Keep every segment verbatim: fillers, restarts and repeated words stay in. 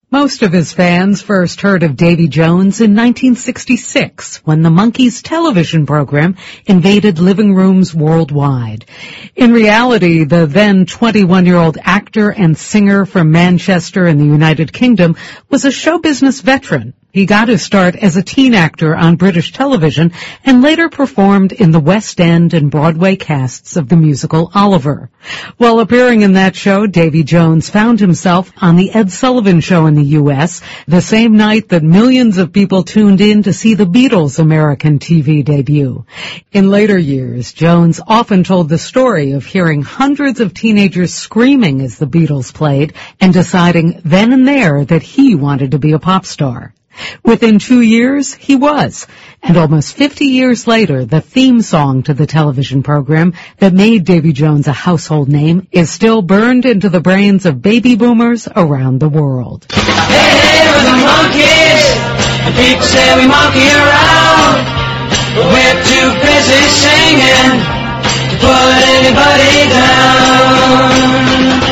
Most of his fans first heard of Davy Jones in nineteen sixty-six when the Monkees television program invaded living rooms worldwide. In reality, the then twenty-one-year-old actor and singer from Manchester in the United Kingdom was a show business veteran. He got his start as a teen actor on British television and later performed in the West End and Broadway casts of the musical Oliver. While appearing in that show, Davy Jones found himself on The Ed Sullivan Show in the U S the same night that millions of people tuned in to see the Beatles' American T V debut. In later years, Jones often told the story of hearing hundreds of teenagers screaming as the Beatles played and deciding then and there that he wanted to be a pop star. Within two years, he was. And almost fifty years later, the theme song to the television program that made Davy Jones a household name is still burned into the brains of baby boomers around the world. Hey, hey, we're the Monkees, and people say we monkey around, but we're too busy singing to put anybody down.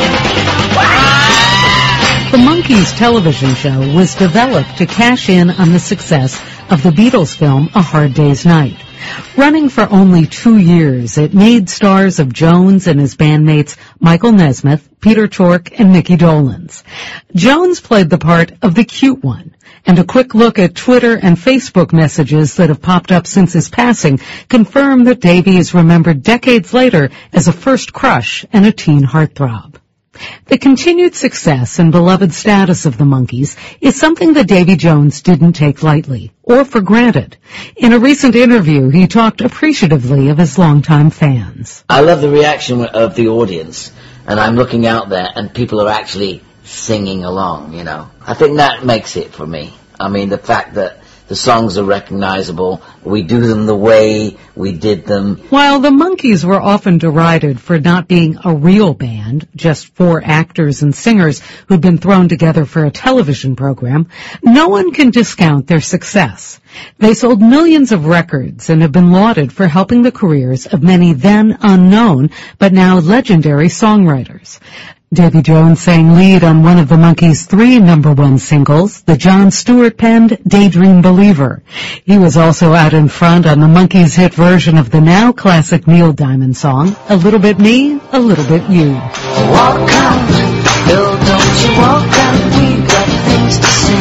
The Monkees television show was developed to cash in on the success of the Beatles film A Hard Day's Night. Running for only two years, it made stars of Jones and his bandmates Michael Nesmith, Peter Tork, and Mickey Dolenz. Jones played the part of the cute one, and a quick look at Twitter and Facebook messages that have popped up since his passing confirm that Davy is remembered decades later as a first crush and a teen heartthrob. The continued success and beloved status of the Monkees is something that Davy Jones didn't take lightly or for granted. In a recent interview, he talked appreciatively of his longtime fans. I love the reaction of the audience, and I'm looking out there and people are actually singing along, you know. I think that makes it for me. I mean, the fact that the songs are recognizable, we do them the way we did them. While the Monkees were often derided for not being a real band, just four actors and singers who'd been thrown together for a television program, no one can discount their success. They sold millions of records and have been lauded for helping the careers of many then unknown but now legendary songwriters. Davy Jones sang lead on one of the Monkees' three number one singles, the Jon Stewart-penned Daydream Believer. He was also out in front on the Monkees' hit version of the now classic Neil Diamond song, A Little Bit Me, A Little Bit You. Walk out, girl, don't you walk out, we got things to say.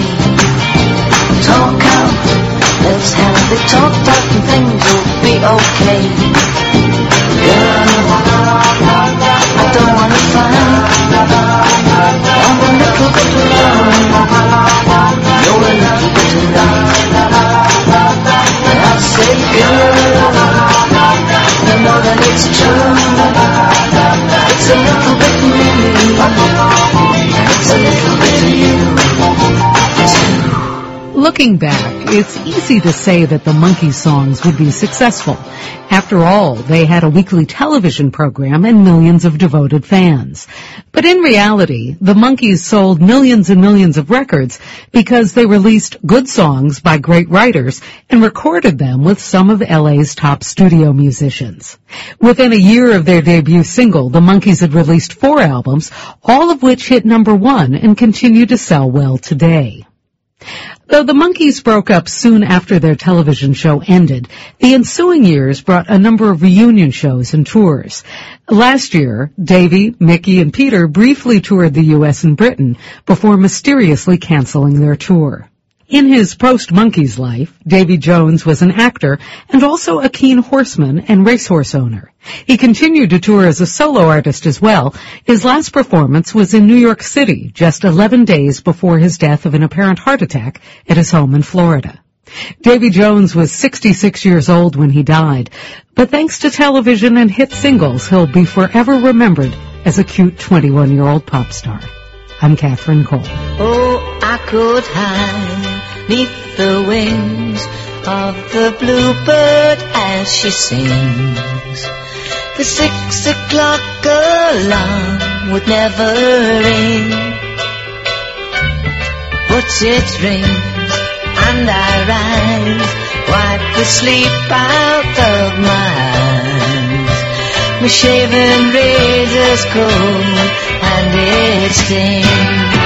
Talk out, let's have it talked out and things will be okay. Girl, I don't want to fight. I'm a little bit alone. You're a little bit alone. And I say, girl, I know that it's true. It's a little bit me, and it's a little bit of you, too. Looking back, it's easy to say that the Monkees songs would be successful. After all, they had a weekly television program and millions of devoted fans. But in reality, the Monkees sold millions and millions of records because they released good songs by great writers and recorded them with some of L A's top studio musicians. Within a year of their debut single, the Monkees had released four albums, all of which hit number one and continue to sell well today. Though the Monkees broke up soon after their television show ended, the ensuing years brought a number of reunion shows and tours. Last year, Davy, Mickey, and Peter briefly toured the U S and Britain before mysteriously canceling their tour. In his post-Monkees life, Davy Jones was an actor and also a keen horseman and racehorse owner. He continued to tour as a solo artist as well. His last performance was in New York City, just eleven days before his death of an apparent heart attack at his home in Florida. Davy Jones was sixty-six years old when he died, but thanks to television and hit singles, he'll be forever remembered as a cute twenty-one-year-old pop star. I'm Catherine Cole. Oh, I could hide neath the wings of the bluebird as she sings. The six o'clock alarm would never ring, but it rings and I rise, wipe the sleep out of my eyes. My shaven razor's cold and it stings.